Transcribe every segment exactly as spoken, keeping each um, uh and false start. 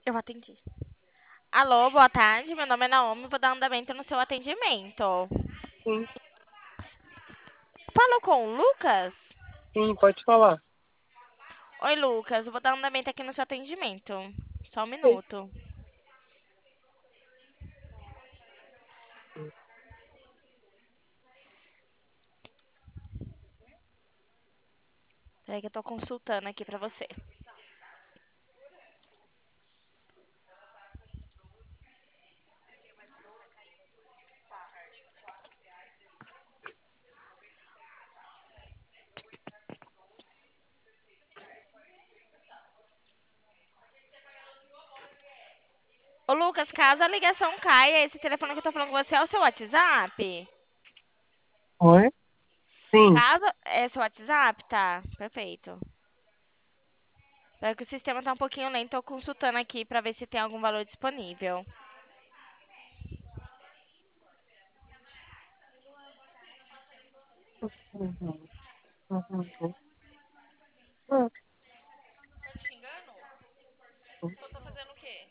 Eu atendi. Alô, boa tarde. Meu nome é Naomi. Vou dar andamento no seu atendimento. Sim, Falo com o Lucas? sim, pode falar. Oi, Lucas. Eu vou dar andamento aqui no seu atendimento. Só um Sim. minuto. Peraí que eu tô consultando aqui pra você. Ô, Lucas, caso a ligação caia, esse telefone que eu tô falando com você é o seu WhatsApp? Oi? Sim. Caso... É seu WhatsApp? Tá, perfeito. É que o sistema tá um pouquinho lento. Tô consultando aqui pra ver se tem algum valor disponível. Uhum, uhum, uhum. Tá me xingando? Eu tô fazendo o quê?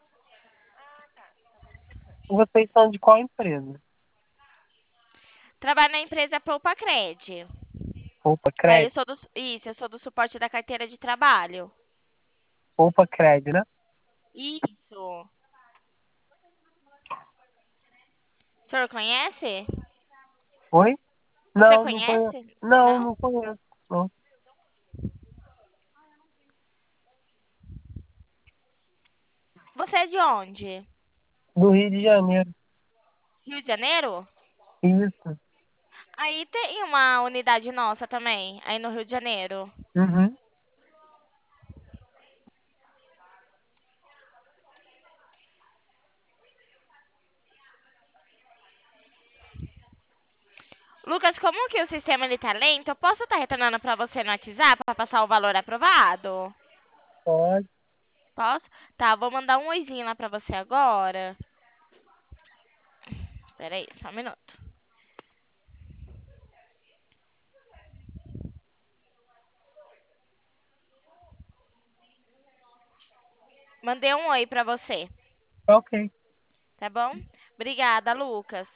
Vocês são de qual empresa? Trabalho na empresa Poupa Cred. Poupa Aí eu Cred? sou do, isso, eu sou do suporte da carteira de trabalho. Poupa Cred, né? Isso. O senhor conhece? Oi? Você Não, não conheço. conhece? Não, Não? não conheço. Não. Você é de onde? Do Rio de Janeiro. Rio de Janeiro? Isso. Aí tem uma unidade nossa também, aí no Rio de Janeiro. Uhum. Lucas, como que o sistema ele tá lento? Eu posso estar retornando pra você no WhatsApp pra passar o valor aprovado? Pode. Posso? Tá, vou mandar um oizinho lá pra você agora. Pera aí, só um minuto. Mandei um oi pra você, Ok. tá bom? Obrigada, Lucas.